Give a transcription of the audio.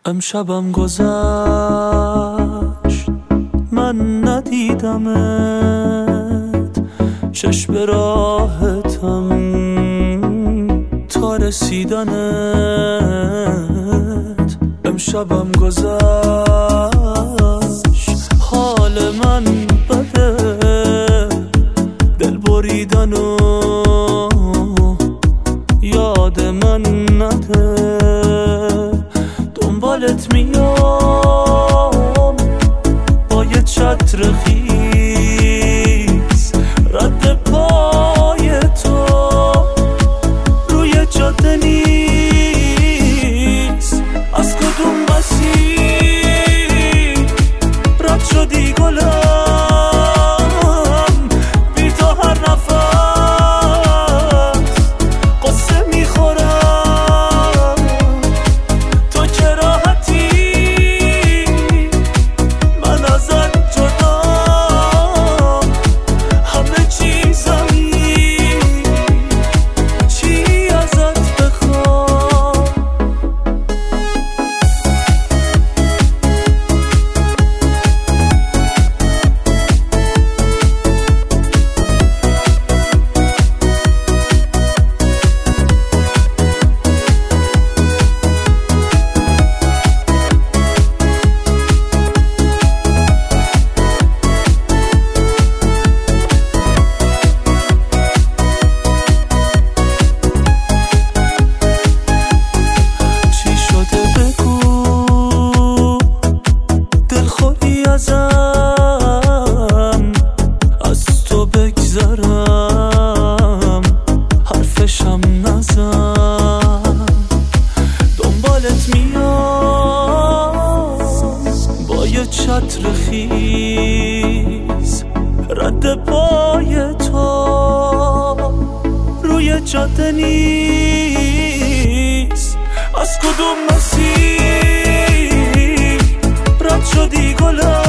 امشبم گذشت من ندیدمت، چشم راحتم تا رسیدنت. امشبم گذشت حال من بده، دل بریدن و یاد من نده. دنبالت میام با یه چتر خیس، رد پای تو روی جاده نیست. از کدوم مسیر رد شدی گلم، بی تو هر نفس قصه میخورم. تو که راحتی من ازت جدا، همه چیزمی چی ازت بخوام. از تو بگذرم حرفشم نزن. دنبالت میام با یه چتر خیس، رد پای تو روی جاده نیست. از کدوم مسیر رد شدی گلم،